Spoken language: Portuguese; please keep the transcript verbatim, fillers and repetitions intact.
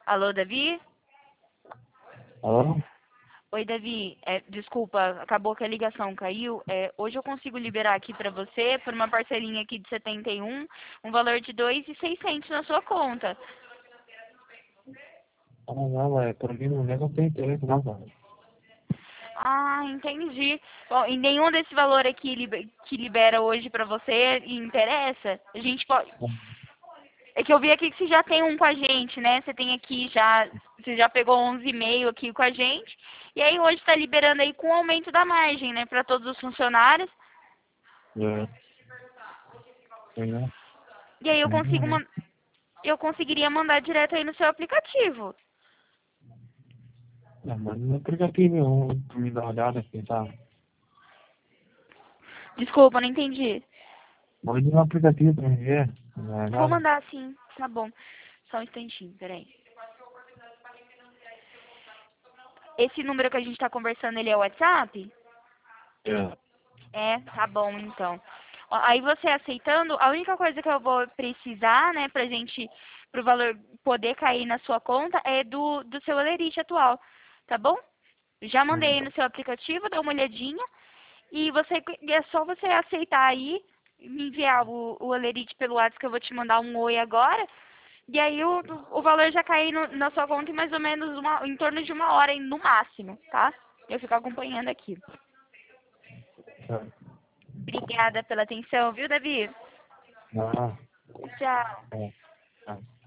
Alô, Davi? Alô? Oi, Davi. É, desculpa, acabou que a ligação caiu. É, hoje eu consigo liberar aqui pra você, por uma parcelinha aqui de setenta e um, um valor de dois mil e seiscentos na sua conta. Ah, não, é, por aqui no momento não tem interesse, não, cara. Ah, entendi. Bom, e nenhum desse valor aqui libe- que libera hoje pra você interessa? A gente pode... É que eu vi aqui que você já tem um com a gente, né? Você tem aqui já... Você já pegou onze e meio aqui com a gente. E aí hoje tá liberando aí com o aumento da margem, né? Pra todos os funcionários. É, sei não. E aí eu consigo... Uhum. man- Eu conseguiria mandar direto aí no seu aplicativo. Não, mas no aplicativo, eu- pra me dar uma olhada aqui, tá? Desculpa, não entendi. Pode ir no aplicativo pra me ver, na Vou verdade. mandar sim. Tá bom. Só um instantinho, peraí. Esse número que a gente tá conversando, ele é o WhatsApp? É. É, tá bom então. Ó, aí você aceitando, a única coisa que eu vou precisar, né, pra gente, pro valor poder cair na sua conta, é do, do seu Olerite atual, tá bom? Já mandei aí Uhum. no seu aplicativo, dá uma olhadinha, e você, é só você aceitar aí, me enviar o, o Olerite pelo WhatsApp, que eu vou te mandar um oi agora, e aí o, o valor já cai no- na sua conta em mais ou menos uma, em torno de uma hora, no máximo, tá? Eu fico acompanhando aqui. Tá. Obrigada pela atenção, viu, Davi? Ah, Tchau. é. Tá.